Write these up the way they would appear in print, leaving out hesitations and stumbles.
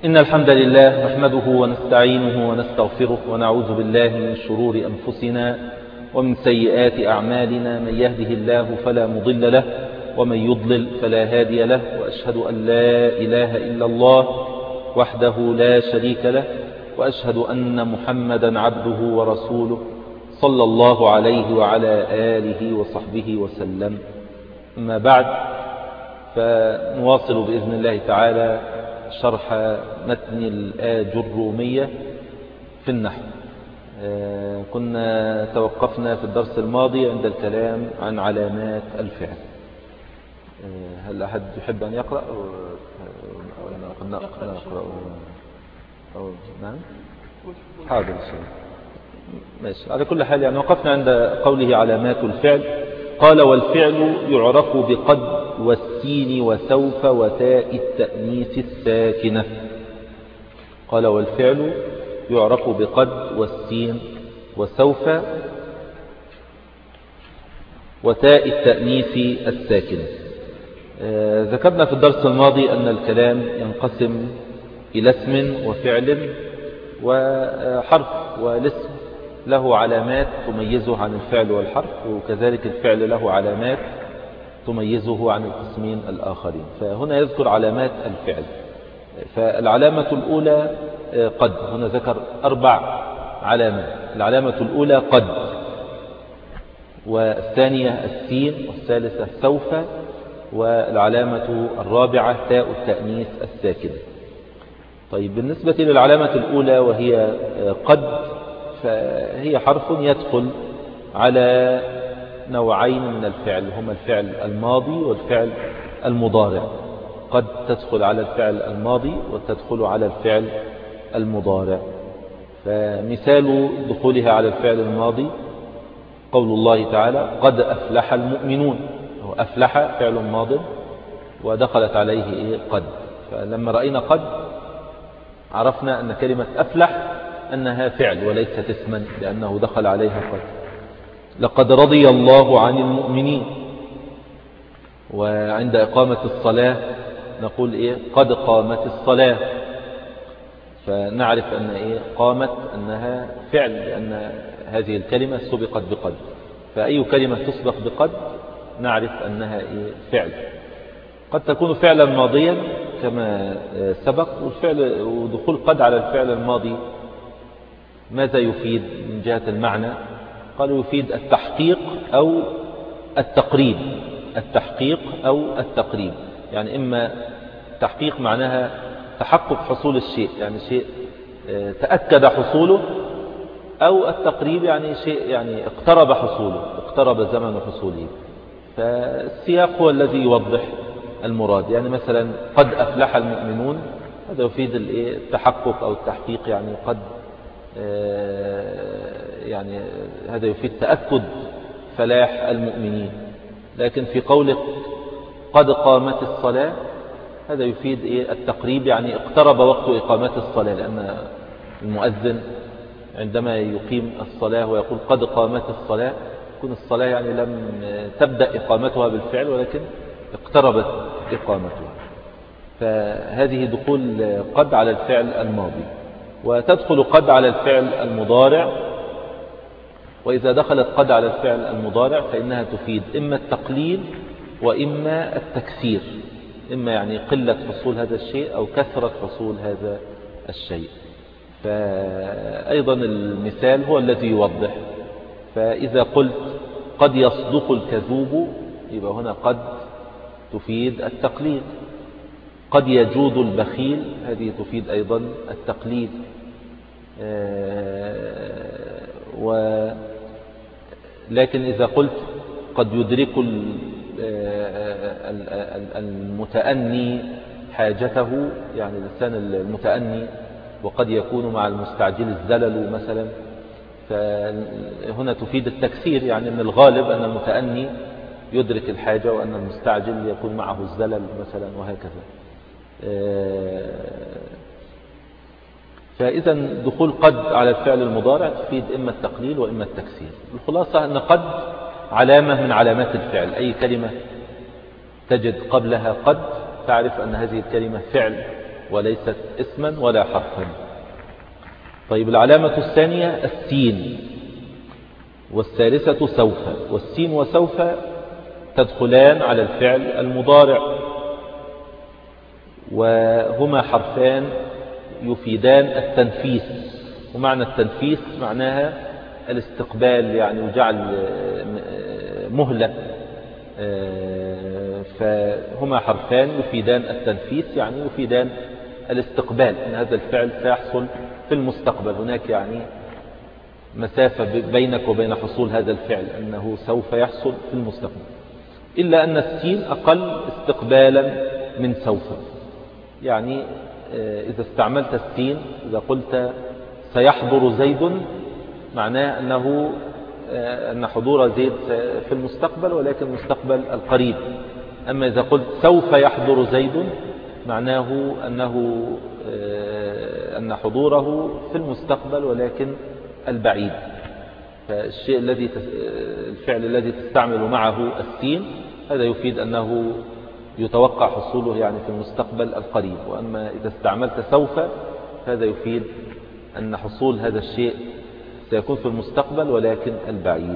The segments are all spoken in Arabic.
إن الحمد لله نحمده ونستعينه ونستغفره ونعوذ بالله من شرور أنفسنا ومن سيئات أعمالنا. من يهده الله فلا مضل له ومن يضلل فلا هادي له، وأشهد أن لا إله إلا الله وحده لا شريك له، وأشهد أن محمدا عبده ورسوله صلى الله عليه وعلى آله وصحبه وسلم. أما بعد، فنواصل بإذن الله تعالى شرح متن الآجرومية في النحو. كنا توقفنا في الدرس الماضي عند الكلام عن علامات الفعل. هل أحد يحب أن يقرأ أو نقرأ أو نعم؟ حاضر ماشي. على كل حال، يعني وقفنا عند قوله علامات الفعل. قال: والفعل يعرف بقد والسين وسوف وتاء التأنيث الساكنة. قال: والفعل يعرف بقد والسين وسوف وتاء التأنيث الساكنة. ذكرنا في الدرس الماضي أن الكلام ينقسم إلى اسم وفعل وحرف، والاسم له علامات تميزه عن الفعل والحرف، وكذلك الفعل له علامات تميزه عن القسمين الآخرين. فهنا يذكر علامات الفعل. فالعلامة الأولى قد. هنا ذكر 4 علامات. العلامة الأولى قد، والثانية السين، والثالثة سوف، والعلامة الرابعة تاء التأنيث الساكنة. طيب، بالنسبة للعلامة الأولى وهي قد، فهي حرف يدخل على نوعين من الفعل، هما الفعل الماضي والفعل المضارع. قد تدخل على الفعل الماضي وتدخل على الفعل المضارع. فمثال دخولها على الفعل الماضي قول الله تعالى: قد أفلح المؤمنون. أفلح فعل ماض ودخلت عليه قد. فلما رأينا قد عرفنا أن كلمة أفلح أنها فعل وليست اسما، لأنه دخل عليها قد. لقد رضي الله عن المؤمنين. وعند إقامة الصلاة نقول قد قامت الصلاة. فنعرف أن قامت أنها فعل، لأن هذه الكلمة سبقت بقد. فأي كلمة تسبق بقد نعرف أنها فعل. قد تكون فعلا ماضيا كما سبق. ودخول قد على الفعل الماضي ماذا يفيد من جهة المعنى؟ قالوا: يفيد التحقيق أو التقريب. التحقيق أو التقريب، يعني إما تحقيق معناها تحقق حصول الشيء، يعني شيء تأكد حصوله، أو التقريب يعني شيء يعني اقترب حصوله، اقترب زمن حصوله. فالسياق هو الذي يوضح المراد. يعني مثلا قد أفلح المؤمنون، هذا يفيد التحقق أو التحقيق، يعني قد يعني هذا يفيد تأكد فلاح المؤمنين. لكن في قولك قد قامت الصلاة هذا يفيد التقريب، يعني اقترب وقت إقامة الصلاة، لأن المؤذن عندما يقيم الصلاة ويقول قد قامت الصلاة تكون الصلاة يعني لم تبدأ إقامتها بالفعل، ولكن اقتربت إقامتها. فهذه دخول قد على الفعل الماضي. وتدخل قد على الفعل المضارع. وإذا دخلت قد على الفعل المضارع فإنها تفيد إما التقليل وإما التكثير، إما يعني قلة حصول هذا الشيء أو كثرة حصول هذا الشيء. فأيضا المثال هو الذي يوضح. فإذا قلت قد يصدق الكذوب، يبقى هنا قد تفيد التقليل. قد يجود البخيل، هذه تفيد أيضا التقليل. لكن إذا قلت قد يدرك المتأني حاجته، يعني الإنسان المتأني، وقد يكون مع المستعجل الزلل مثلا، فهنا تفيد التكثير، يعني من الغالب أن المتأني يدرك الحاجة وأن المستعجل يكون معه الزلل مثلا، وهكذا. فإذا دخول قد على الفعل المضارع تفيد إما التقليل وإما التكثير. الخلاصة أن قد علامة من علامات الفعل. أي كلمة تجد قبلها قد تعرف أن هذه الكلمة فعل وليست اسما ولا حرفا. طيب العلامة الثانية السين، والثالثة سوف. والسين وسوف تدخلان على الفعل المضارع، وهما حرفان يفيدان التنفيس. ومعنى التنفيس معناها الاستقبال، يعني وجعل مهلة. فهما حرفان يفيدان التنفيس، يعني يفيدان الاستقبال، ان هذا الفعل سيحصل في المستقبل. هناك يعني مسافة بينك وبين حصول هذا الفعل، أنه سوف يحصل في المستقبل. إلا أن السين أقل استقبالا من سوف. يعني إذا استعملت السين، إذا قلت سيحضر زيد، معناه أن حضور زيد في المستقبل، ولكن المستقبل القريب. أما إذا قلت سوف يحضر زيد، معناه أن حضوره في المستقبل ولكن البعيد. الفعل الذي تستعمل معه السين هذا يفيد أنه يتوقع حصوله يعني في المستقبل القريب. وأما إذا استعملت سوف هذا يفيد أن حصول هذا الشيء سيكون في المستقبل ولكن البعيد.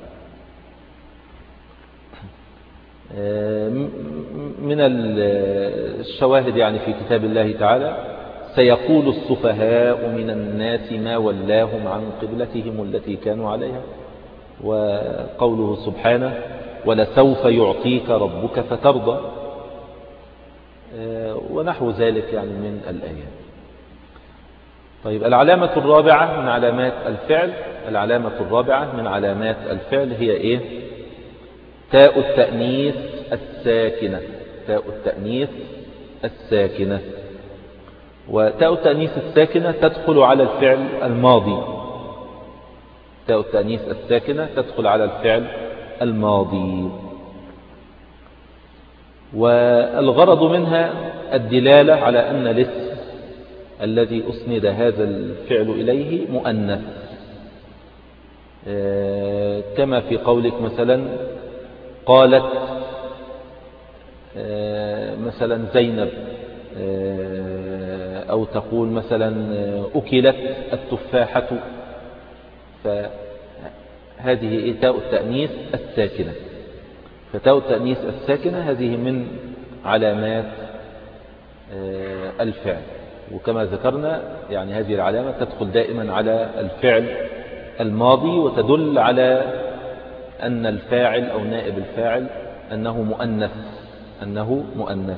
من الشواهد يعني في كتاب الله تعالى: سيقول السفهاء من الناس ما ولاهم عن قبلتهم التي كانوا عليها. وقوله سبحانه: ولسوف يعطيك ربك فترضى، ونحو ذلك يعني من الآيات. طيب العلامة الرابعة من علامات الفعل، العلامة الرابعة من علامات الفعل هي إيه؟ تاء التأنيث الساكنة. تاء التأنيث الساكنة. وتاء التأنيث الساكنة تدخل على الفعل الماضي. تاء التأنيث الساكنة تدخل على الفعل الماضي، والغرض منها الدلالة على أن الاسم الذي أسند هذا الفعل إليه مؤنث، كما في قولك مثلا قالت مثلا زينب، أو تقول مثلا أكلت التفاحة. فهذه تاء التأنيث الساكنة. فتاء التأنيث الساكنة هذه من علامات الفعل. وكما ذكرنا يعني هذه العلامة تدخل دائما على الفعل الماضي، وتدل على أن الفاعل أو نائب الفاعل أنه مؤنث.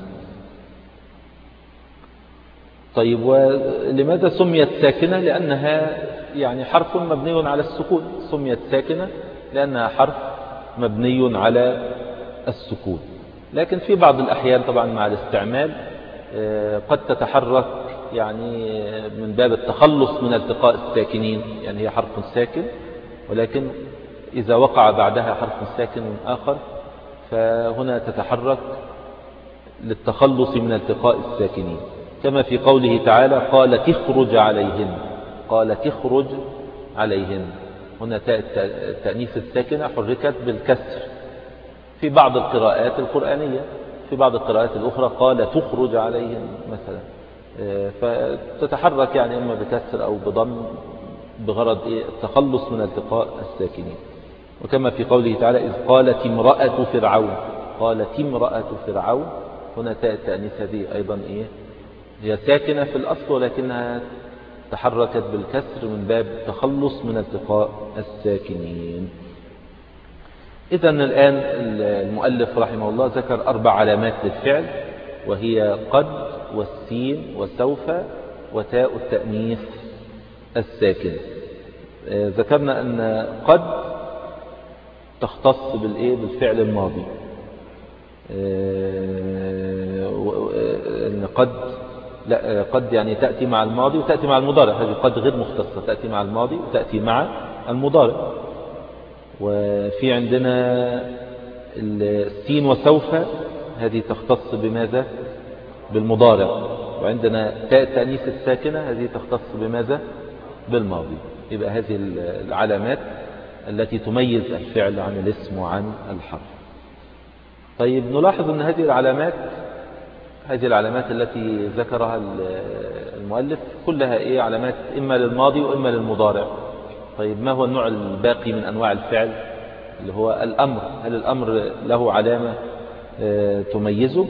طيب ولماذا سميت ساكنة؟ لأنها يعني حرف مبني على السكون. سميت ساكنة لأنها حرف مبني على السكون. لكن في بعض الأحيان طبعا مع الاستعمال قد تتحرك يعني من باب التخلص من التقاء الساكنين، يعني هي حرف ساكن ولكن إذا وقع بعدها حرف ساكن آخر فهنا تتحرك للتخلص من التقاء الساكنين، كما في قوله تعالى قال تخرج عليهن. قال تخرج عليهن، هنا تاء التأنيث الساكنة حركت بالكسر في بعض القراءات القرآنية. في بعض القراءات الأخرى قال تخرج عليهن مثلا، فتتحرك يعني إما بكسر أو بضم بغرض التخلص من التقاء الساكنين. وكما في قوله تعالى إذ قالت امرأة فرعون. قالت امرأة فرعون، هنا تاء التأنيث هذه أيضا هي ساكنة في الأصل ولكنها تحركت بالكسر من باب التخلص من التقاء الساكنين. إذن الآن المؤلف رحمه الله ذكر 4 علامات للفعل، وهي قد والسين وسوف وتاء التأنيث الساكن. ذكرنا أن قد تختص بالفعل الماضي، أن قد يعني تأتي مع الماضي وتأتي مع المضارع. هذه قد غير مختصة، تأتي مع الماضي وتأتي مع المضارع. وفي عندنا السين وسوف، هذه تختص بماذا؟ بالمضارع. وعندنا تاء التأنيث الساكنة، هذه تختص بماذا؟ بالماضي. يبقى هذه العلامات التي تميز الفعل عن الاسم وعن الحرف. طيب نلاحظ أن هذه العلامات هذه العلامات التي ذكرها المؤلف كلها إيه؟ علامات إما للماضي وإما للمضارع. طيب ما هو النوع الباقي من أنواع الفعل اللي هو الأمر؟ هل الأمر له علامة تميزه؟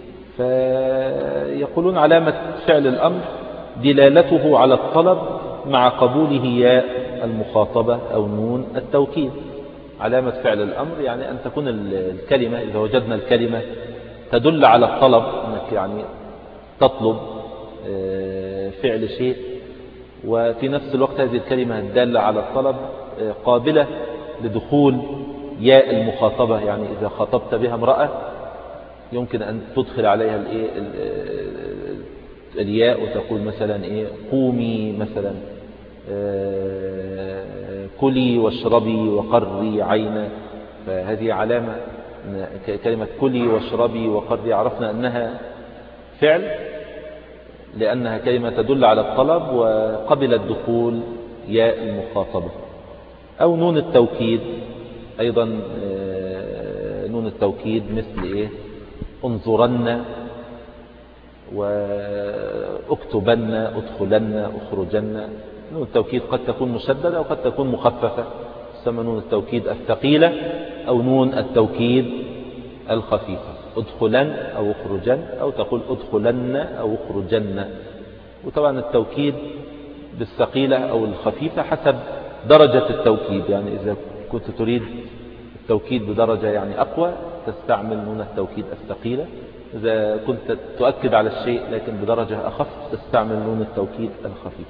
فيقولون علامة فعل الأمر دلالته على الطلب مع قبوله ياء المخاطبة أو نون التوكيد. علامة فعل الأمر يعني أن تكون الكلمة، إذا وجدنا الكلمة تدل على الطلب، أنك يعني تطلب فعل شيء، وفي نفس الوقت هذه الكلمة الدالة على الطلب قابلة لدخول ياء المخاطبة. يعني إذا خاطبت بها امرأة يمكن أن تدخل عليها الياء وتقول مثلا إيه؟ قومي مثلا، كلي واشربي وقري عينا. فهذه علامة. كلمة كلي واشربي وقري عرفنا أنها فعل لأنها كلمة تدل على الطلب وقبل الدخول ياء المخاطبة. أو نون التوكيد أيضا، نون التوكيد مثل إيه؟ انظرن واكتبن ادخلن اخرجن. نون التوكيد قد تكون مشددة أو قد تكون مخففة، تسمى نون التوكيد الثقيلة أو نون التوكيد الخفيفة. ادخلن أو اخرجن، أو تقول ادخلن أو اخرجن. وطبعا التوكيد بالثقيلة أو الخفيفة حسب درجة التوكيد. يعني إذا كنت تريد التوكيد بدرجة يعني أقوى تستعمل نون التوكيد الثقيلة. إذا كنت تؤكد على الشيء لكن بدرجة أخف تستعمل نون التوكيد الخفيفة.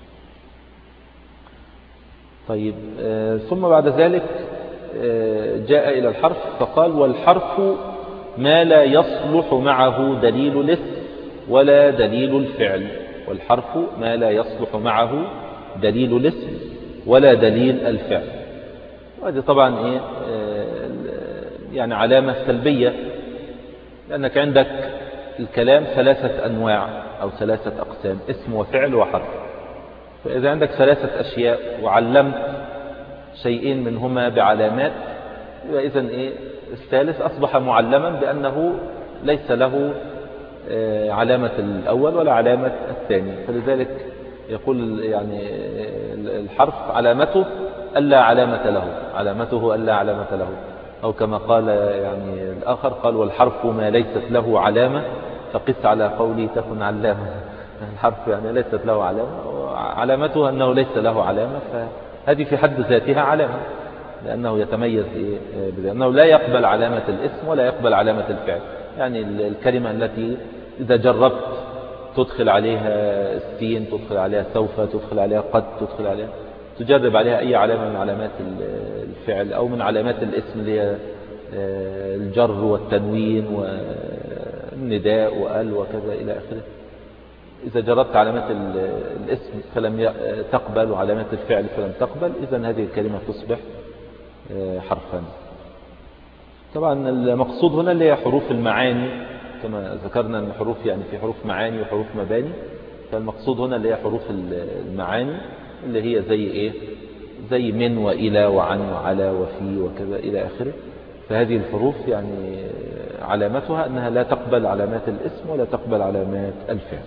طيب ثم بعد ذلك جاء إلى الحرف فقال: والحرف ما لا يصلح معه دليل الاسم ولا دليل الفعل. والحرف ما لا يصلح معه دليل الاسم ولا دليل الفعل. وهذه طبعا إيه؟ يعني علامة سلبية، لأنك عندك الكلام ثلاثة أنواع أو ثلاثة أقسام: اسم وفعل وحرف. فإذا عندك ثلاثة أشياء وعلمت شيئين منهما بعلامات، إذن إيه؟ الثالث أصبح معلما بأنه ليس له علامة الأول ولا علامة الثاني. فلذلك يقول يعني الحرف علامته ألا علامة له، علامته ألا علامة له. أو كما قال يعني الآخر قال: والحرف ما ليست له علامة فقس على قولي تكن علامة. الحرف يعني ليست له علامة، وعلامته أنه ليس له علامة، فهذه في حد ذاتها علامة، لأنه يتميز بأنه لا يقبل علامة الاسم ولا يقبل علامة الفعل. يعني الكلمة التي إذا جربت تدخل عليها السين، تدخل عليها سوف، تدخل عليها قد، تدخل عليها، تجرب عليها أي علامة من علامات الفعل أو من علامات الاسم اللي هي الجر والتنوين والنداء وقال وكذا إلى آخره. إذا جربت علامات الاسم فلم تقبل وعلامات الفعل فلم تقبل، إذن هذه الكلمة تصبح حرفا. طبعا المقصود هنا اللي هي حروف المعاني، كما ذكرنا أن حروف يعني في حروف معاني وحروف مباني. فالمقصود هنا اللي هي حروف المعاني اللي هي زي إيه؟ زي من وإلى وعن وعلى وفي وكذا إلى آخره. فهذه الحروف يعني علامتها أنها لا تقبل علامات الاسم ولا تقبل علامات الفعل.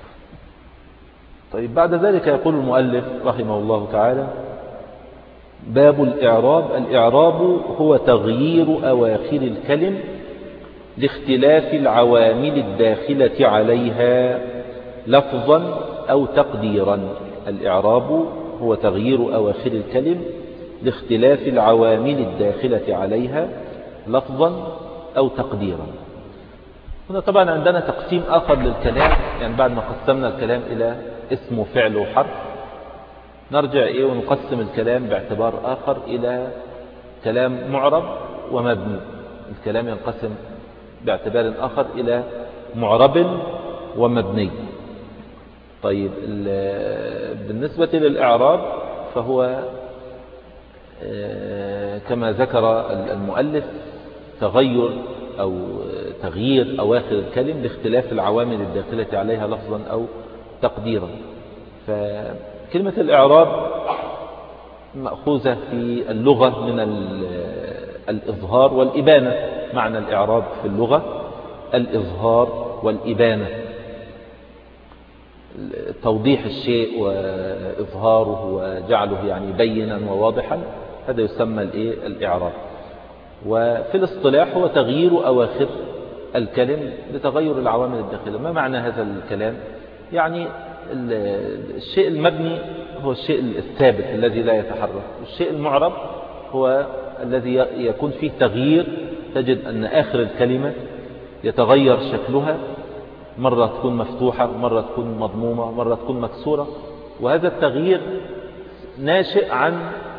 طيب بعد ذلك يقول المؤلف رحمه الله تعالى: باب الإعراب. الإعراب هو تغيير أواخر الكلم لاختلاف العوامل الداخلة عليها لفظا أو تقديرا. الإعراب هو تغيير أواخر الكلم لاختلاف العوامل الداخلة عليها لفظا أو تقديرا. هنا طبعا عندنا تقسيم آخر للكلام. يعني بعد ما قسمنا الكلام إلى اسم وفعل وحرف، نرجع إيه ونقسم الكلام باعتبار آخر إلى كلام معرب ومبني. الكلام ينقسم باعتبار آخر إلى معرب ومبني. طيب بالنسبة للإعراب فهو كما ذكر المؤلف تغير أو تغيير أواخر الكلم لاختلاف العوامل الداخلة عليها لفظا أو تقديرا. فكلمة الإعراب مأخوذة في اللغة من الإظهار والإبانة. معنى الإعراب في اللغة الإظهار والإبانة، توضيح الشيء وإظهاره وجعله يعني بينا وواضحا، هذا يسمى الإعراب. وفي الاصطلاح هو تغيير أواخر الكلم لتغير العوامل الداخلية. ما معنى هذا الكلام؟ يعني الشيء المبني هو الشيء الثابت الذي لا يتحرك، والشيء المعرب هو الذي يكون فيه تغيير، تجد أن آخر الكلمة يتغير شكلها، مرة تكون مفتوحة، مرة تكون مضمومة، مرة تكون مكسورة. وهذا التغيير ناشئ عن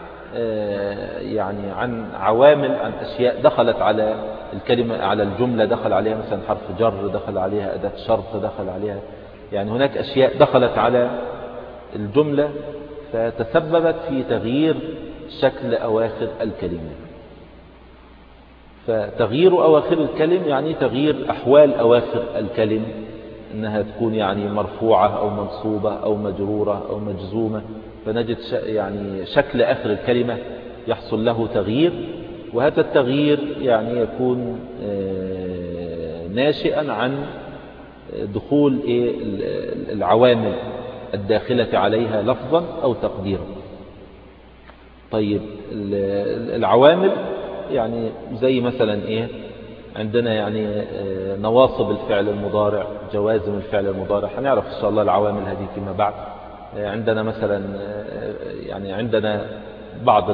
يعني عن عوامل، عن أشياء دخلت على الكلمة، على الجملة دخل عليها مثلا حرف جر، دخل عليها أداة شرط، دخل عليها يعني هناك أشياء دخلت على الجملة فتسببت في تغيير شكل أواخر الكلمة. فتغيير أواخر الكلم يعني تغيير أحوال أواخر الكلم، أنها تكون يعني مرفوعة أو منصوبة أو مجرورة أو مجزومة، فنجد يعني شكل آخر الكلمة يحصل له تغيير. وهذا التغيير يعني يكون ناشئا عن دخول العوامل الداخلة عليها لفظا أو تقديرا. طيب العوامل يعني زي مثلا عندنا يعني نواصب الفعل المضارع، جوازم الفعل المضارع، هنعرف إن شاء الله العوامل هذه فيما بعد. عندنا مثلا يعني عندنا بعض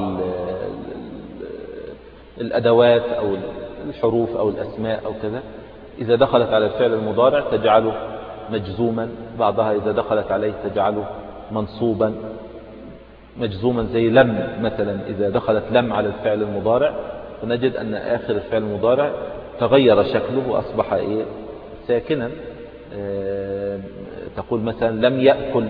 الأدوات أو الحروف أو الأسماء أو كذا، إذا دخلت على الفعل المضارع تجعله مجزوما، بعضها إذا دخلت عليه تجعله منصوبا مجزوما، زي لم مثلا، إذا دخلت لم على الفعل المضارع فنجد أن آخر الفعل المضارع تغير شكله وأصبح ساكنا. تقول مثلا لم يأكل،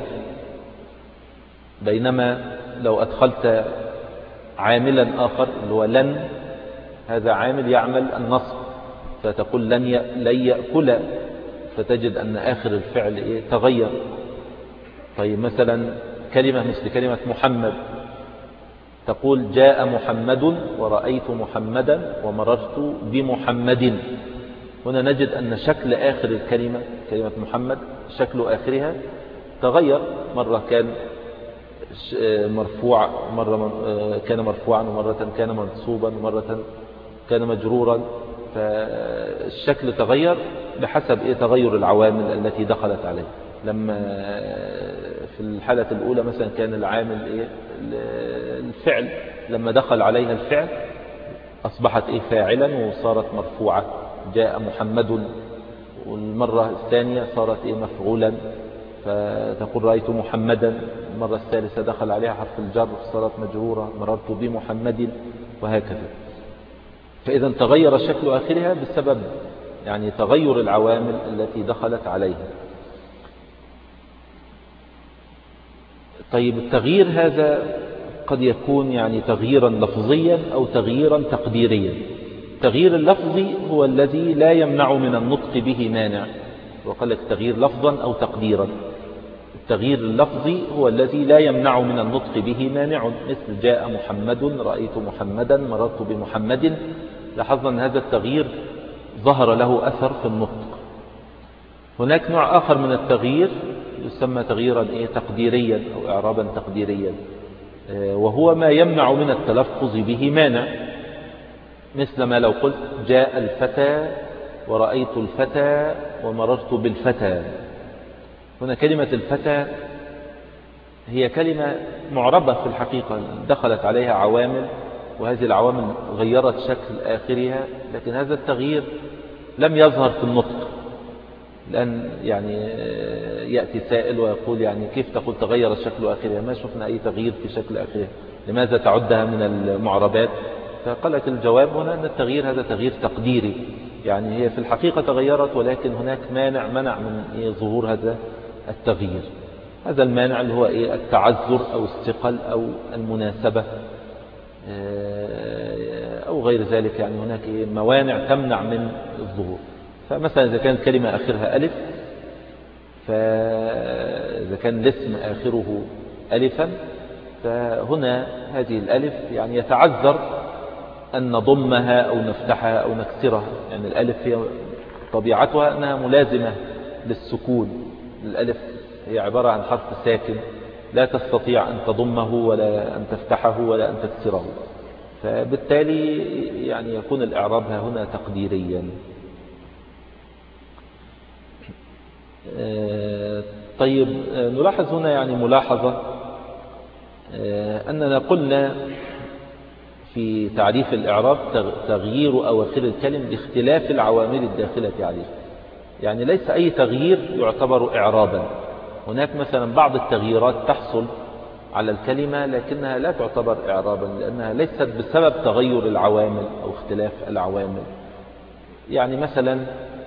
بينما لو أدخلت عاملا آخر اللي هو لن، هذا عامل يعمل النصب، فتقول لن يأكل، فتجد أن آخر الفعل تغير. طيب مثلا كلمة مثل كلمة محمد، تقول جاء محمد ورأيت محمدا ومررت بمحمد. هنا نجد أن شكل آخر الكلمة، كلمة محمد، شكل آخرها تغير، مرة كان مرفوع، مرة كان مرفوعا، ومرة كان منصوبا، ومرة كان مجرورا، فالشكل تغير بحسب تغير العوامل التي دخلت عليه. لما في الحالة الأولى مثلا كان العامل الفعل، لما دخل عليها الفعل أصبحت فاعلا وصارت مرفوعة، جاء محمد. والمرة الثانية صارت مفعولا، فتقول رأيت محمدا. المرة الثالثة دخل عليها حرف الجر صارت مجرورة، مررت بمحمد، وهكذا. فإذا تغير شكل آخرها بسبب يعني تغير العوامل التي دخلت عليها. طيب التغيير هذا قد يكون يعني تغييرا لفظيا أو تغييرا تقديريا. التغيير اللفظي هو الذي لا يمنع من النطق به مانع، وقال لك تغيير لفظا أو تقديرا. التغيير اللفظي هو الذي لا يمنع من النطق به مانع، مثل جاء محمد، رأيت محمدا، مررت بمحمد. لاحظنا أن هذا التغيير ظهر له أثر في النطق. هناك نوع آخر من التغيير يسمى تغييرا تقديريا أو إعرابا تقديريا، وهو ما يمنع من التلفظ به مانع، مثل ما لو قلت جاء الفتى ورأيت الفتى ومررت بالفتى. هنا كلمة الفتى هي كلمة معربة في الحقيقة، دخلت عليها عوامل، وهذه العوامل غيرت شكل آخرها، لكن هذا التغيير لم يظهر في النطق. لأن يعني يأتي سائل ويقول يعني كيف تقول تغير شكل آخرها؟ ما شفنا أي تغيير في شكل آخرها، لماذا تعدها من المعربات؟ فقال لك الجواب هنا أن التغيير هذا تغيير تقديري، يعني هي في الحقيقة تغيرت، ولكن هناك منع من ظهور هذا التغيير. هذا المانع اللي هو التعذر أو الثقل أو المناسبة أو غير ذلك. يعني هناك موانع تمنع من الظهور. فمثلا إذا كانت كلمة آخرها ألف، فإذا كان الاسم آخره ألفا، فهنا هذه الألف يعني يتعذر أن نضمها أو نفتحها أو نكسرها. يعني الألف هي طبيعتها أنها ملازمة للسكون. الألف هي عبارة عن حرف ساكن لا تستطيع أن تضمه ولا أن تفتحه ولا أن تكسره، فبالتالي يعني يكون الإعراب هنا تقديريا. طيب نلاحظ هنا يعني ملاحظة، أننا قلنا في تعريف الإعراب تغيير أواخر الكلم باختلاف العوامل الداخلة عليه. يعني ليس أي تغيير يعتبر إعرابا، هناك مثلا بعض التغييرات تحصل على الكلمة لكنها لا تعتبر إعرابا لأنها ليست بسبب تغير العوامل أو اختلاف العوامل. يعني مثلا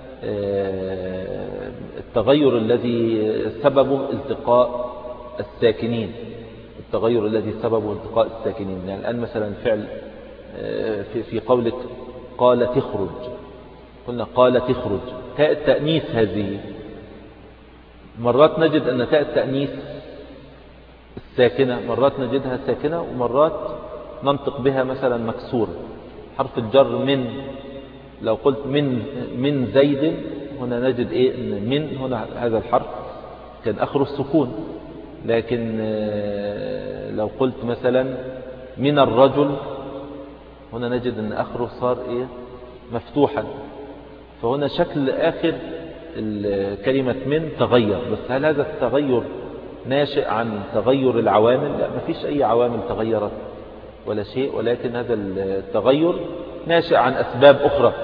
التغير الذي سببه التقاء الساكنين، التغير الذي سببه التقاء الساكنين. يعني الآن مثلا فعل في قولك قال تخرج، قلنا قال تخرج، تاء التأنيث هذه مرات نجد أن تاء التأنيث الساكنة مرات نجدها ساكنة ومرات ننطق بها مثلا مكسورة. حرف الجر من، لو قلت من زيد، هنا نجد إيه؟ إن من هنا هذا الحرف كان آخره السكون، لكن لو قلت مثلا من الرجل، هنا نجد أن آخره صار إيه؟ مفتوحا. فهنا شكل آخر كلمة من تغير، بس هل هذا التغير ناشئ عن تغير العوامل؟ لا، ما فيش أي عوامل تغيرت ولا شيء، ولكن هذا التغير ناشئ عن أسباب أخرى،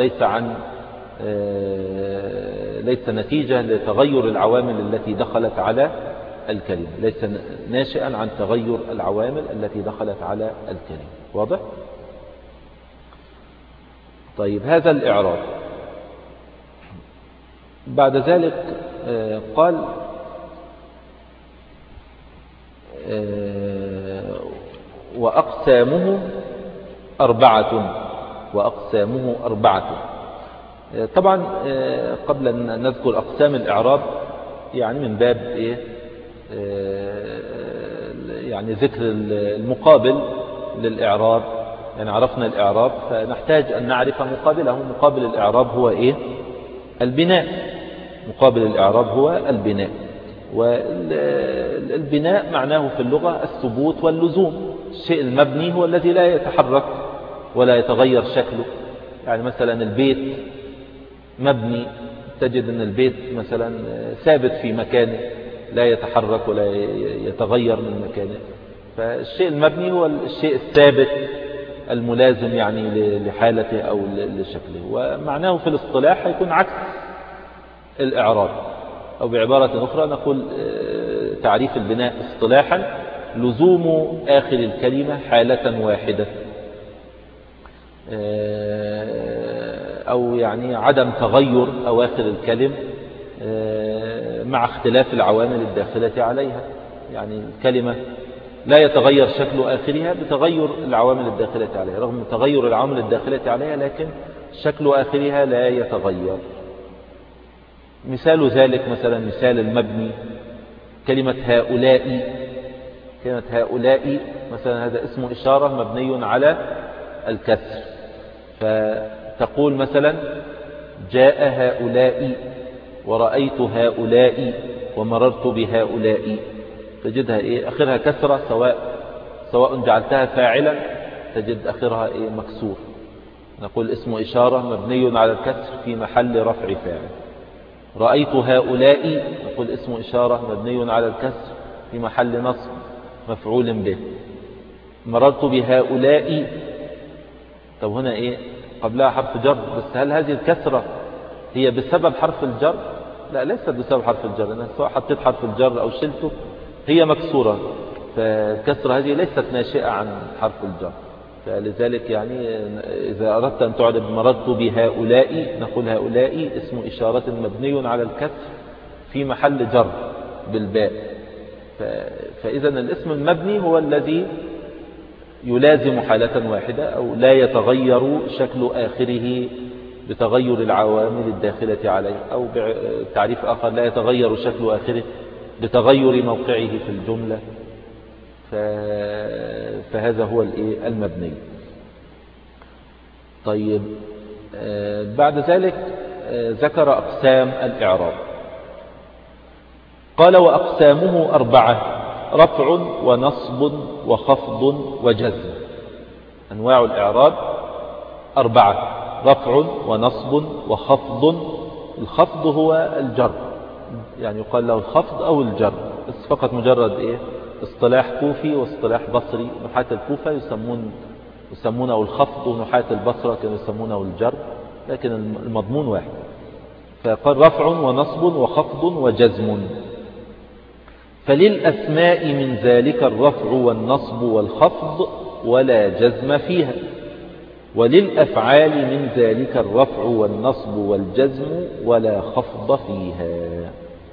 ليس نتيجة لتغير العوامل التي دخلت على الكلمة، ليس ناشئا عن تغير العوامل التي دخلت على الكلمة. واضح؟ طيب هذا الإعراب. بعد ذلك قال وأقسامه أربعة. طبعا قبل أن نذكر أقسام الإعراب يعني من باب إيه؟ يعني ذكر المقابل للإعراب. يعني عرفنا الإعراب فنحتاج أن نعرف مقابله. مقابل الإعراب هو إيه؟ البناء. مقابل الإعراب هو البناء. والبناء معناه في اللغة الثبوت واللزوم. الشيء المبني هو الذي لا يتحرك ولا يتغير شكله. يعني مثلا البيت مبني، تجد أن البيت مثلا ثابت في مكانه لا يتحرك ولا يتغير من مكانه. فالشيء المبني هو الشيء الثابت الملازم يعني لحالته أو لشكله. ومعناه في الاصطلاح يكون عكس الإعراب، أو بعبارة أخرى نقول تعريف البناء اصطلاحا لزوم آخر الكلمة حالة واحدة، أو يعني عدم تغير أواخر الكلم مع اختلاف العوامل الداخلة عليها. يعني الكلمة لا يتغير شكل آخرها بتغير العوامل الداخلة عليها، رغم تغير العوامل الداخلة عليها لكن شكل آخرها لا يتغير. مثال ذلك مثلا مثال المبني كلمة هؤلاء. كلمة هؤلاء مثلا هذا اسم إشارة مبني على الكسر، فتقول مثلا جاء هؤلاء ورأيت هؤلاء ومررت بهؤلاء. تجدها إيه؟ آخرها كسرة، سواء جعلتها فاعلا تجد آخرها إيه؟ مكسور. نقول اسم إشارة مبني على الكسر في محل رفع فاعل. رأيت هؤلاء نقول اسم إشارة مبني على الكسر في محل نصب مفعول به. مررت بهؤلاء، طب هنا إيه؟ قبلها حرف جر، بس هل هذه الكسرة هي بسبب حرف الجر؟ لا، ليست بسبب حرف الجر، أنا سواء حطيت حرف الجر أو شلته هي مكسورة، فالكسرة هذه ليست ناشئة عن حرف الجر. فلذلك يعني إذا أردت أن تعرب مررت بهؤلاء نقول هؤلاء اسم إشارة مبني على الكسر في محل جر بالباء. فإذا الاسم المبني هو الذي يلازم حالة واحدة أو لا يتغير شكل آخره بتغير العوامل الداخلة عليه، أو بتعريف آخر لا يتغير شكل آخره بتغير موقعه في الجملة. فهذا هو المبني. طيب بعد ذلك ذكر أقسام الإعراب. قال وأقسامه 4: رفع ونصب وخفض وجزم. أنواع الإعراب 4: رفع ونصب وخفض. الخفض هو الجر، يعني يقال له الخفض أو الجر، بس فقط مجرد اصطلاح كوفي واصطلاح بصري. نحاة الكوفة يسمونه الخفض، ونحاة البصرة كانوا يسمونه الجر، لكن المضمون واحد. فقال رفع ونصب وخفض وجزم. فللأسماء من ذلك الرفع والنصب والخفض ولا جزم فيها، وللأفعال من ذلك الرفع والنصب والجزم ولا خفض فيها.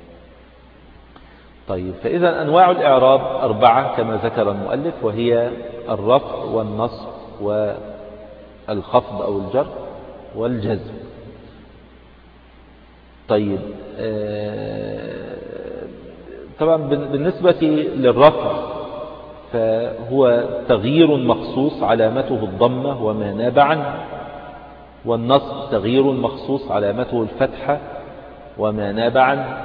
طيب، فإذا أنواع الإعراب 4 كما ذكر المؤلف، وهي الرفع والنصب والخفض أو الجر والجزم. طيب، طبعا بالنسبة للرفع فهو تغيير مخصوص علامته الضمة وما ناب عنه، والنصب تغيير مخصوص علامته الفتحة وما ناب عنه،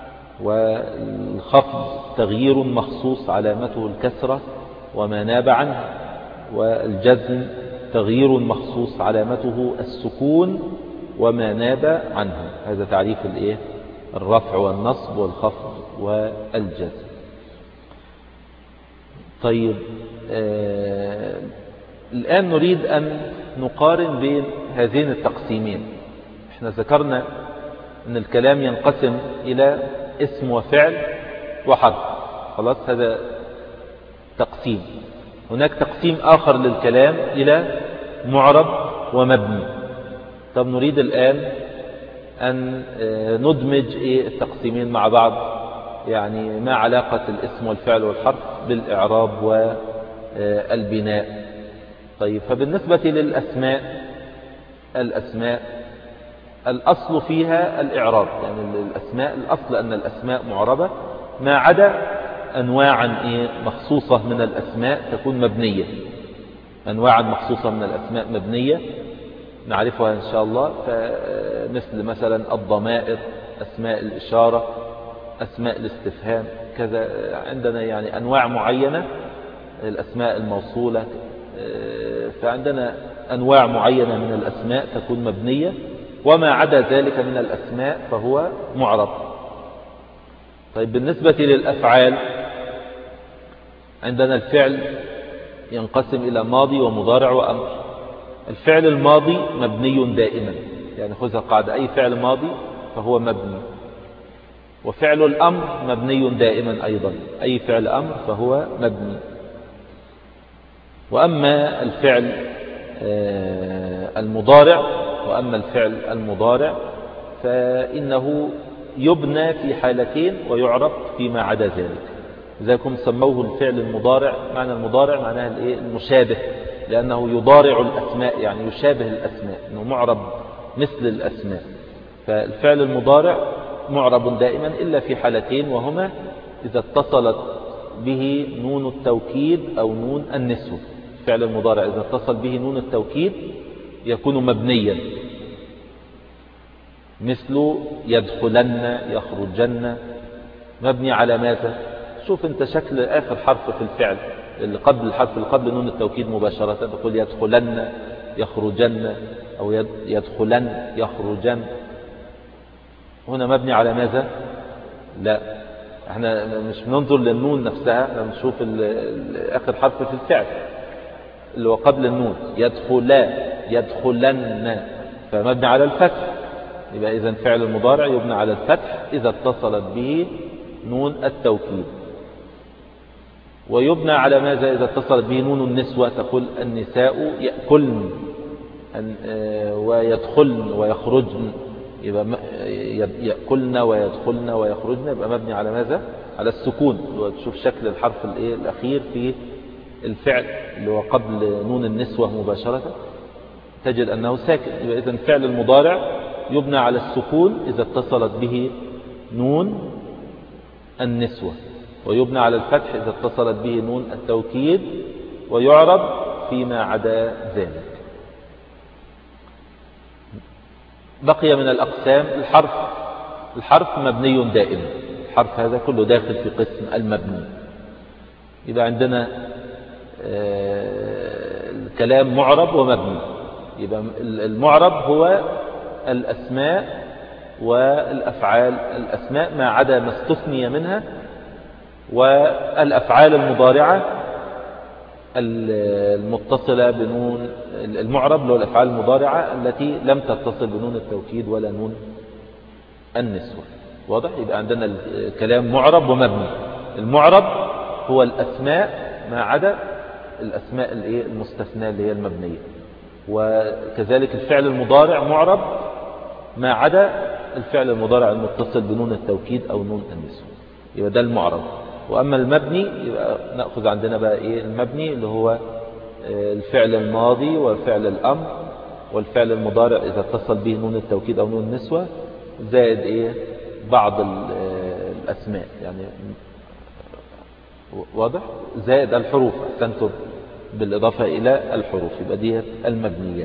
والخفض تغيير مخصوص علامته الكسرة وما ناب عنه، والجزم تغيير مخصوص علامته السكون وما ناب عنه. هذا تعريف الرفع والنصب والخفض والجزم. طيب، الآن نريد أن نقارن بين هذين التقسيمين. احنا ذكرنا أن الكلام ينقسم إلى اسم وفعل وحرف، خلاص، هذا تقسيم. هناك تقسيم آخر للكلام إلى معرب ومبني. طب نريد الآن أن ندمج التقسيمين مع بعض، يعني ما علاقة الاسم والفعل والحرف بالإعراب والبناء. طيب، فبالنسبة للأسماء، الأسماء الأصل فيها الإعراب، يعني الأسماء الأصل أن الأسماء معربة، ما عدا أنواعا مخصوصة من الأسماء تكون مبنية. أنواعا مخصوصة من الأسماء مبنية نعرفها إن شاء الله، مثل مثلا الضمائر، أسماء الإشارة، أسماء الاستفهام، كذا. عندنا يعني أنواع معينة، الأسماء الموصولة، فعندنا أنواع معينة من الأسماء تكون مبنية، وما عدا ذلك من الأسماء فهو معرب. طيب، بالنسبة للأفعال عندنا الفعل ينقسم إلى ماضي ومضارع وأمر. الفعل الماضي مبني دائما، يعني خذها قاعدة، أي فعل ماضي فهو مبني. وفعل الأمر مبني دائما أيضا، أي فعل أمر فهو مبني. وأما الفعل المضارع فإنه يبنى في حالتين ويعرب فيما عدا ذلك. لذلك سموه الفعل المضارع. معنى المضارع معناها المشابه، لأنه يضارع الأسماء، يعني يشابه الأسماء، أنه معرب مثل الأسماء. فالفعل المضارع معرب دائما إلا في حالتين، وهما إذا اتصلت به نون التوكيد أو نون النسوة. الفعل المضارع إذا اتصل به نون التوكيد يكون مبنيا، مثل يدخلن، يخرجن. مبني على ماذا؟ شوف انت شكل آخر حرف في الفعل اللي قبل الحرف اللي قبل نون التوكيد مباشرة، تقول يدخلن، يخرجن، أو يدخلن، يخرجن. هنا مبني على ماذا؟ لا، احنا مش بننظر للنون نفسها، احنا بنشوف آخر حرف في الفعل اللي هو قبل النون. يدخلا، يدخلن، فمبني على الفتح. يبقى إذن فعل المضارع يبنى على الفتح إذا اتصلت به نون التوكيد. ويبنى على ماذا إذا اتصلت به نون النسوة؟ تقول النساء يأكلن ويدخلن ويخرجن. يبقى يأكلن ويدخلن ويخرجن، يبقى مبني على ماذا؟ على السكون. تشوف شكل الحرف الأخير في الفعل اللي هو قبل نون النسوة مباشرة، تجد أنه ساكن. يبقى إذن فعل المضارع يبنى على السكون إذا اتصلت به نون النسوة، ويبنى على الفتح إذا اتصلت به نون التوكيد، ويعرب فيما عدا ذلك. بقي من الأقسام الحرف مبني دائما. الحرف هذا كله داخل في قسم المبني. يبقى عندنا الكلام معرب ومبني. يبقى المعرب هو الأسماء والأفعال. الأسماء ما عدا ما استثني منها، والأفعال المضارعة المتصلة بنون المعرب، اللي هو الأفعال المضارعة التي لم تتصل بنون التوكيد ولا نون النسوة. واضح؟ يبقى عندنا الكلام معرب ومبني. المعرب هو الأسماء ما عدا الأسماء المستثناة اللي هي المبنية. وكذلك الفعل المضارع معرب ما عدا الفعل المضارع المتصل بنون التوكيد أو نون النسوة. يبقى ده المعرب. وأما المبني يبقى نأخذ عندنا بقى المبني اللي هو الفعل الماضي وفعل الأمر والفعل المضارع إذا اتصل به نون التوكيد أو نون النسوة، زائد بعض الأسماء، يعني واضح، زائد الحروف. أحسنتم، بالإضافة إلى الحروف. يبقى دي المبنيات.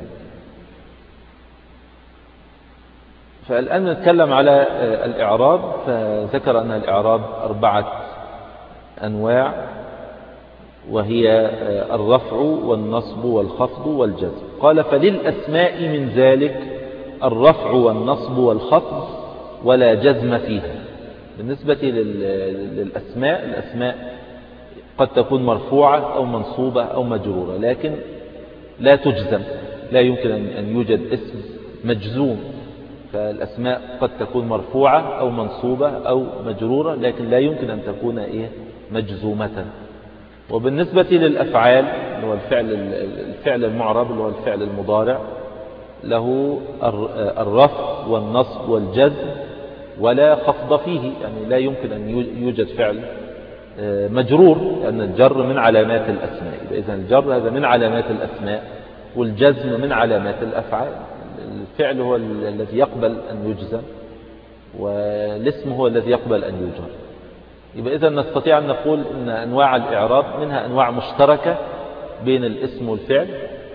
فالآن نتكلم على الإعراب. فذكر أن الإعراب 4 أنواع، وهي الرفع والنصب والخفض والجزم. قال: فللأسماء من ذلك الرفع والنصب والخفض ولا جزم فيها. بالنسبة للأسماء، الأسماء قد تكون مرفوعة أو منصوبة أو مجرورة، لكن لا تجزم. لا يمكن أن يوجد اسم مجزوم. فالأسماء قد تكون مرفوعة أو منصوبة أو مجرورة، لكن لا يمكن أن تكون مجزومة. وبالنسبة للأفعال، اللي هو الفعل المعرب اللي هو الفعل المضارع، له الرفع والنصب والجزم ولا خفض فيه. يعني لا يمكن أن يوجد فعل مجرور، لأن الجر من علامات الأسماء. إذا الجر هذا من علامات الأسماء، والجزم من علامات الأفعال. الفعل هو الذي يقبل أن يجزم، والاسم هو الذي يقبل أن يجر. يبقى إذا نستطيع أن نقول أن أنواع الإعراب منها أنواع مشتركة بين الاسم والفعل،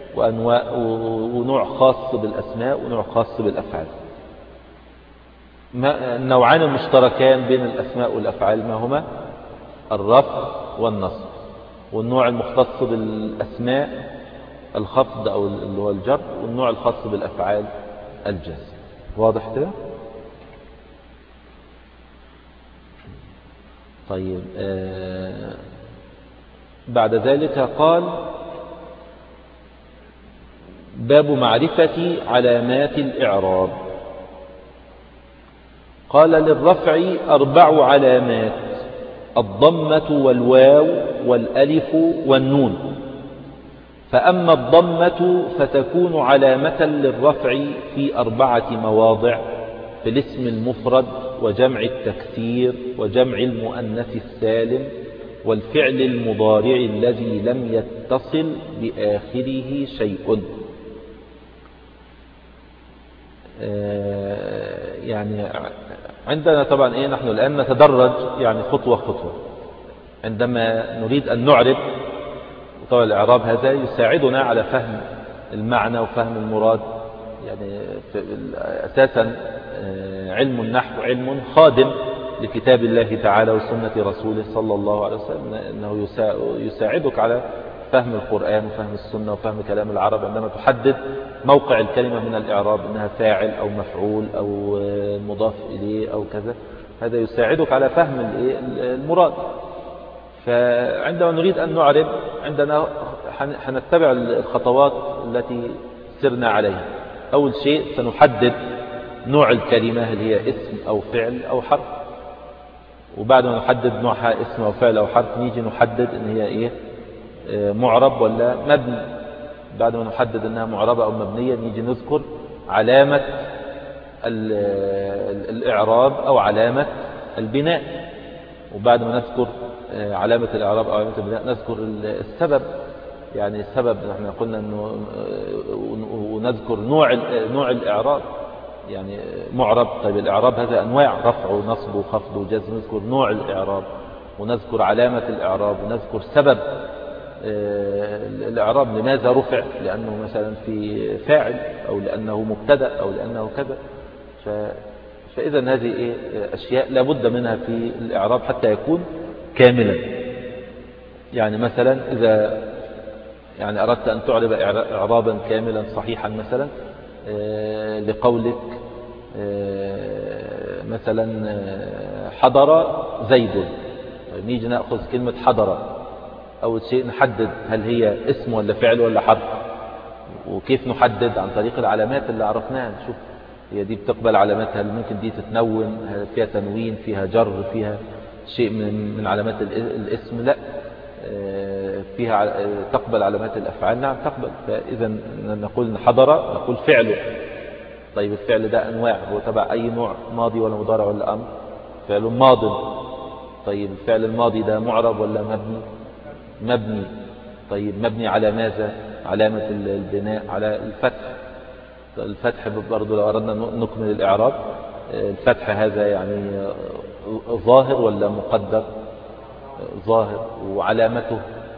ونوع خاص بالأسماء ونوع خاص بالأفعال. النوعان المشتركان بين الأسماء والأفعال ما هما؟ الرفع والنصب. والنوع المختص بالأسماء الخفض أو اللي هو الجر، والنوع الخاص بالأفعال الجزم. واضح كده؟ طيب، بعد ذلك قال: باب معرفة علامات الإعراب. قال: للرفع 4 علامات: الضمة والواو والألف والنون. فأما الضمة فتكون علامة للرفع في 4 مواضع: في الاسم المفرد وجمع التكسير وجمع المؤنث السالم والفعل المضارع الذي لم يتصل بآخره شيء. يعني عندنا طبعا نحن الآن نتدرج يعني خطوة خطوة. عندما نريد أن نعرب، طبعا الإعراب هذا يساعدنا على فهم المعنى وفهم المراد. يعني أساسا علم النحو علم خادم لكتاب الله تعالى وسنة رسوله صلى الله عليه وسلم، أنه يساعدك على فهم القرآن وفهم السنة وفهم كلام العرب. عندما تحدد موقع الكلمة من الإعراب، أنها فاعل أو مفعول أو مضاف إليه أو كذا، هذا يساعدك على فهم المراد. فعندما نريد أن نعرب، عندنا حنتبع الخطوات التي سرنا عليها. أول شيء سنحدد نوع الكلمة، هل هي اسم أو فعل أو حرف. وبعد ما نحدد نوعها اسم أو فعل أو حرف، نيجي نحدد إن هي معرب ولا مبني. بعد ما نحدد إنها معربة أو مبنية، نيجي نذكر علامة الإعراب أو علامة البناء. وبعد ما نذكر علامة الإعراب أو علامة البناء، نذكر السبب. يعني السبب احنا قلنا إنه، ونذكر نوع الإعراب. يعني معرب، طيب الإعراب هذا أنواع: رفع ونصب وخفض وجزم. نذكر نوع الإعراب، ونذكر علامة الإعراب، ونذكر سبب الإعراب لماذا رفع، لأنه مثلا في فاعل أو لأنه مبتدأ أو لأنه كذا. فإذا هذه أشياء لابد منها في الإعراب حتى يكون كاملا. يعني مثلا إذا يعني أردت أن تعرب إعرابا كاملا صحيحا مثلا لقولك مثلا حضر زيد، نيجي نأخذ كلمة حضر، أول شيء نحدد هل هي اسم ولا فعل ولا حرف. وكيف نحدد؟ عن طريق العلامات اللي عرفناها. نشوف هي دي بتقبل علاماتها، ممكن دي تتنون، فيها تنوين، فيها جر، فيها شيء من علامات الاسم، لا فيها تقبل علامات الأفعال، نعم تقبل. فإذا نقول حضر، نقول فعله. طيب الفعل ده أنواع، هو تبع أي نوع؟ ماضي ولا مضارع ولا أمر؟ فعل ماض. طيب الفعل الماضي ده معرب ولا مبني؟ مبني. طيب مبني على ماذا؟ علامة البناء على الفتح. الفتح برضو لو أردنا نكمل الإعراب، الفتح هذا يعني ظاهر ولا مقدر؟ ظاهر. وعلامته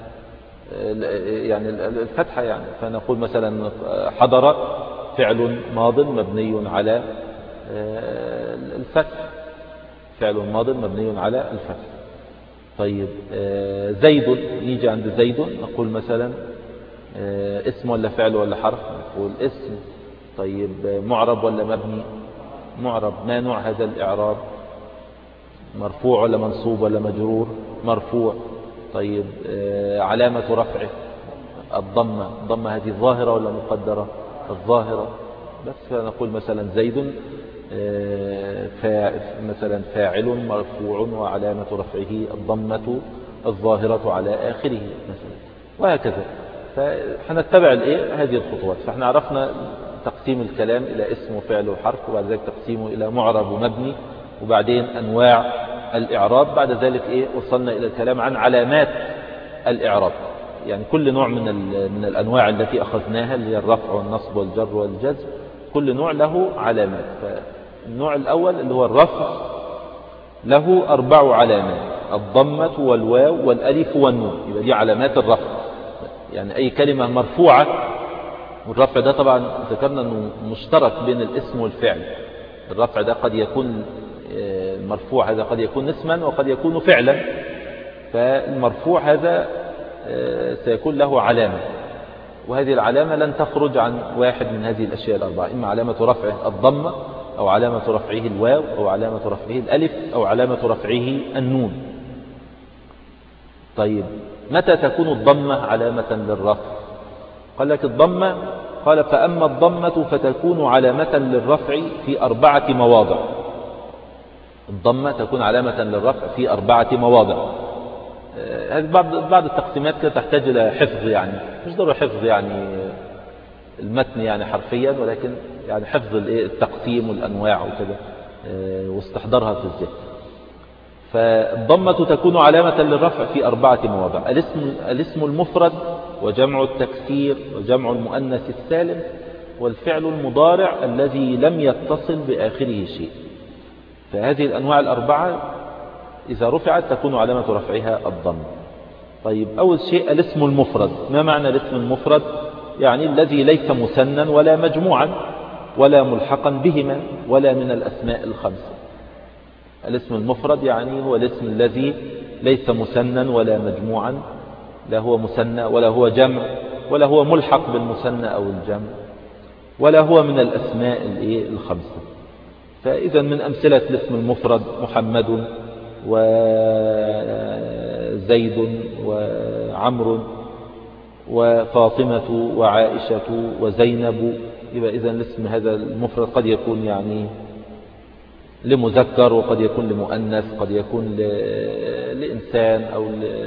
يعني الفتحة يعني. فنقول مثلا حضر فعل ماض مبني على الفتح، فعل ماض مبني على الفتح. طيب زيد، نيجي عند زيد نقول مثلا اسم ولا فعل ولا حرف؟ نقول اسم. طيب معرب ولا مبني؟ معرب. ما نوع هذا الإعراب؟ مرفوع ولا منصوب ولا مجرور؟ مرفوع. طيب علامة رفعه الضمة. الضمة هذه ظاهرة ولا مقدرة؟ الظاهرة. بس نقول مثلا زيد مثلا فاعل مرفوع وعلامة رفعه الضمة الظاهرة على آخره مثلا، وهكذا. فحنتبع هذه الخطوات. فاحنا عرفنا تقسيم الكلام إلى اسم وفعل وحرف، وبعد ذلك تقسيمه إلى معرب ومبني، وبعدين أنواع الإعراب. بعد ذلك وصلنا إلى الكلام عن علامات الإعراب. يعني كل نوع من الأنواع التي أخذناها اللي هي الرفع والنصب والجر والجزم، كل نوع له علامات. فالنوع الأول اللي هو الرفع له 4 علامات: الضمة والواو والألف والنون. يبقى دي علامات الرفع. يعني أي كلمة مرفوعة، والرفع ده طبعا ذكرنا أنه مشترك بين الاسم والفعل. الرفع ده قد يكون المرفوع هذا قد يكون اسما وقد يكون فعلا. فالمرفوع هذا سيكون له علامة، وهذه العلامة لن تخرج عن واحد من هذه الأشياء الأربعة: إما علامة رفعه الضمة، أو علامة رفعه الواو، أو علامة رفعه الألف، أو علامة رفعه النون. طيب متى تكون الضمة علامة للرفع؟ قال لك الضمة، قال فأما الضمة فتكون علامة للرفع في 4 مواضع. الضمة تكون علامة للرفع في 4 مواضع. هذه بعض التقسيمات كده تحتاج إلى حفظ، يعني مش ضروري حفظ يعني المتن يعني حرفيا، ولكن يعني حفظ التقسيم والأنواع وكده واستحضارها في الذهن. فالضمة تكون علامة للرفع في 4 مواضع: الاسم المفرد، وجمع التكسير، وجمع المؤنث السالم، والفعل المضارع الذي لم يتصل بآخره شيء. فهذه الأنواع ال4 إذا رفعت تكون علامة رفعها الضمة. طيب أول شيء الاسم المفرد. ما معنى الاسم المفرد؟ يعني الذي ليس مثنى ولا مجموعا ولا ملحقا بهما ولا من الأسماء الخمسة. الاسم المفرد يعني هو الاسم الذي ليس مثنى ولا مجموعا، لا هو مثنى ولا هو جمع ولا هو ملحق بالمثنى أو الجمع ولا هو من الأسماء الخمسة. فإذا من أمثلة الاسم المفرد محمد وزيد وعمر وفاطمة وعائشة وزينب. يبقى إذن الاسم هذا المفرد قد يكون يعني لمذكر، وقد يكون لمؤنث، قد يكون لإنسان أو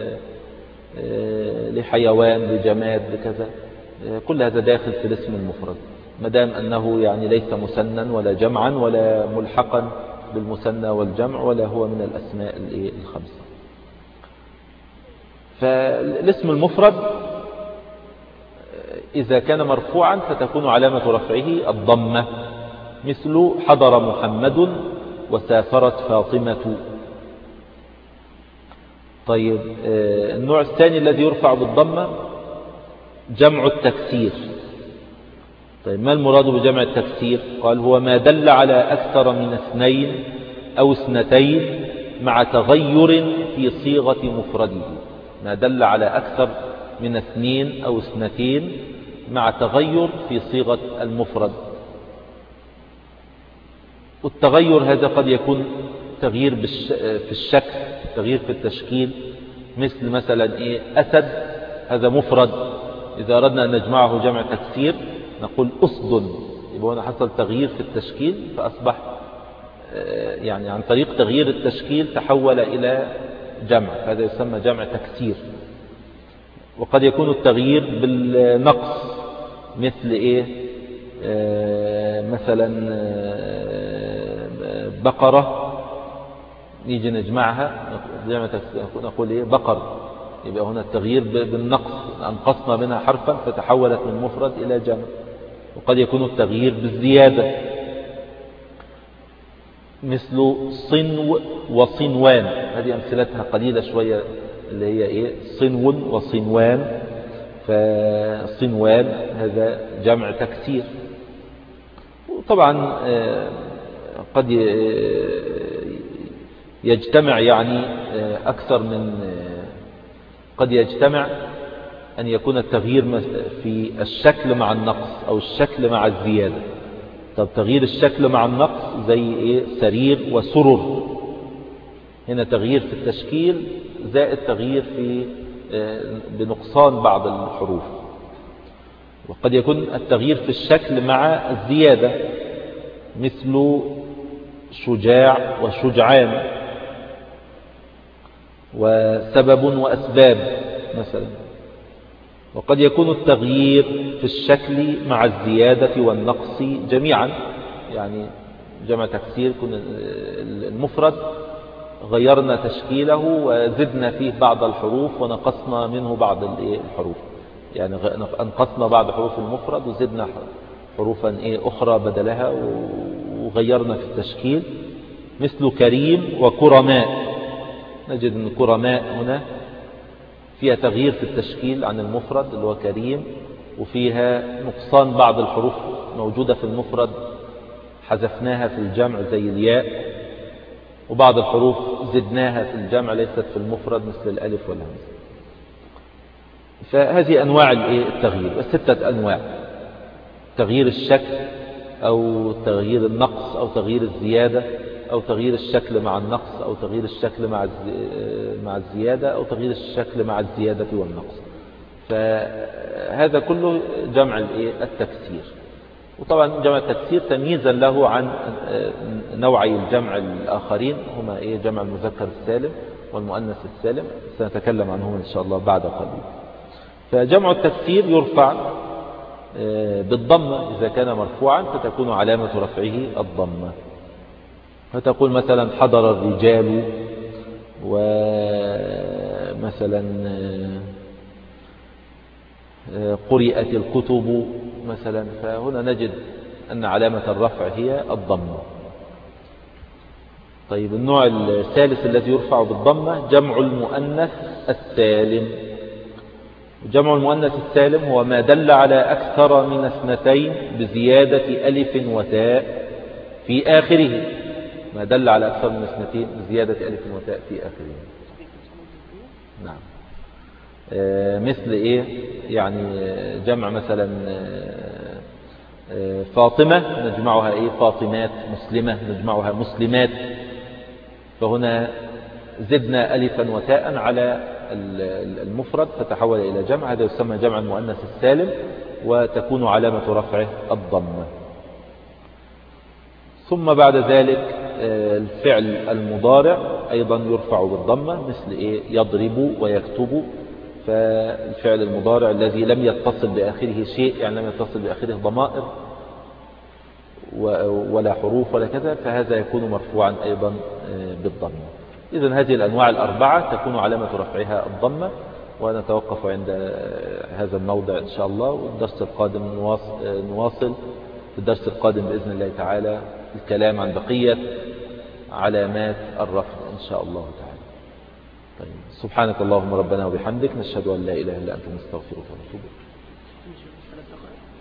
لحيوان، لجماد، لكذا. كل هذا داخل في الاسم المفرد ما دام أنه يعني ليس مثنى ولا جمعا ولا ملحقا بالمثنى والجمع ولا هو من الأسماء الخمسة. فالاسم المفرد إذا كان مرفوعا فتكون علامة رفعه الضمة، مثل حضر محمد وسافرت فاطمة. طيب النوع الثاني الذي يرفع بالضمة جمع التكسير. طيب ما المراد بجمع التكسير؟ قال هو ما دل على أكثر من 2 أو 2 مع تغير في صيغة مفرده. ما دل على أكثر من 2 أو 2 مع تغير في صيغة المفرد. والتغير هذا قد يكون تغيير في الشكل، تغيير في التشكيل، مثلا أسد، هذا مفرد، إذا أردنا أن نجمعه جمع تكسير نقول أسد، يبقى هنا حصل تغيير في التشكيل فأصبح يعني عن طريق تغيير التشكيل تحول إلى جمع، هذا يسمى جمع تكسير. وقد يكون التغيير بالنقص، مثل مثلا بقرة نيجي نجمعها نقول بقر، يبقى هنا التغيير بالنقص، أنقصنا منها حرفا فتحولت من مفرد إلى جمع. وقد يكون التغيير بالزيادة، مثل صنو وصنوان، هذه أمثلتها قليلة شوية، اللي هي صنو وصنوان، فصنوان هذا جمع تكسير. وطبعا قد يجتمع يعني أكثر من، قد يجتمع أن يكون التغيير في الشكل مع النقص أو الشكل مع الزيادة. طب تغيير الشكل مع النقص زي سرير وسرر، هنا تغيير في التشكيل زائد تغيير في بنقصان بعض الحروف. وقد يكون التغيير في الشكل مع الزيادة، مثل شجاع وشجعان، وسبب وأسباب مثلا. وقد يكون التغيير في الشكل مع الزيادة والنقص جميعا، يعني جمع تكسير كن المفرد غيرنا تشكيله وزدنا فيه بعض الحروف ونقصنا منه بعض الحروف، يعني أنقصنا بعض حروف المفرد وزدنا حروفا أخرى بدلها وغيرنا في التشكيل، مثل كريم وكرماء. نجد أن كرماء هنا فيها تغيير في التشكيل عن المفرد اللي هو كريم، وفيها نقصان بعض الحروف موجودة في المفرد حذفناها في الجمع زي الياء، وبعض الحروف زدناها في الجمع ليست في المفرد مثل الألف والهمزة. فهذه أنواع التغيير، 6 أنواع: تغيير الشكل أو تغيير النقص أو تغيير الزيادة أو تغيير الشكل مع النقص أو تغيير الشكل مع الزيادة أو تغيير الشكل مع الزيادة والنقص. فهذا كله جمع التكسير. وطبعا جمع التكسير تمييزا له عن نوعي الجمع الآخرين، هما جمع المذكر السالم والمؤنث السالم، سنتكلم عنهما إن شاء الله بعد قليل. فجمع التكسير يرفع بالضمة، إذا كان مرفوعا فتكون علامة رفعه الضمة. فتقول مثلا حضر الرجال، ومثلا قرئت الكتب مثلا، فهنا نجد أن علامة الرفع هي الضمة. طيب النوع الثالث الذي يرفع بالضمة جمع المؤنث السالم. جمع المؤنث السالم هو ما دل على أكثر من 2 بزيادة ألف وتاء في آخره. ما دل على أكثر من 2 بزيادة ألف وتاء في آخره. نعم. مثل يعني جمع مثلا فاطمة نجمعها فاطمات، مسلمة نجمعها مسلمات، فهنا زدنا ألفا وتاء على المفرد فتحول إلى جمع، هذا يسمى جمع المؤنث السالم، وتكون علامة رفعه الضمة. ثم بعد ذلك الفعل المضارع أيضا يرفع بالضمة، مثل يضرب ويكتب. فالفعل المضارع الذي لم يتصل بآخره شيء، يعني لم يتصل بآخره ضمائر ولا حروف ولا كذا، فهذا يكون مرفوعا أيضا بالضمة. إذن هذه الأنواع ال4 تكون علامة رفعها الضمة. ونتوقف عند هذا الموضع إن شاء الله، والدرس القادم نواصل في الدرس القادم بإذن الله تعالى الكلام عن بقية علامات الرفع إن شاء الله تعالى. طيب. سبحانك اللهم ربنا وبحمدك، نشهد أن لا إله إلا أنت، نستغفرك ونتوب إليك.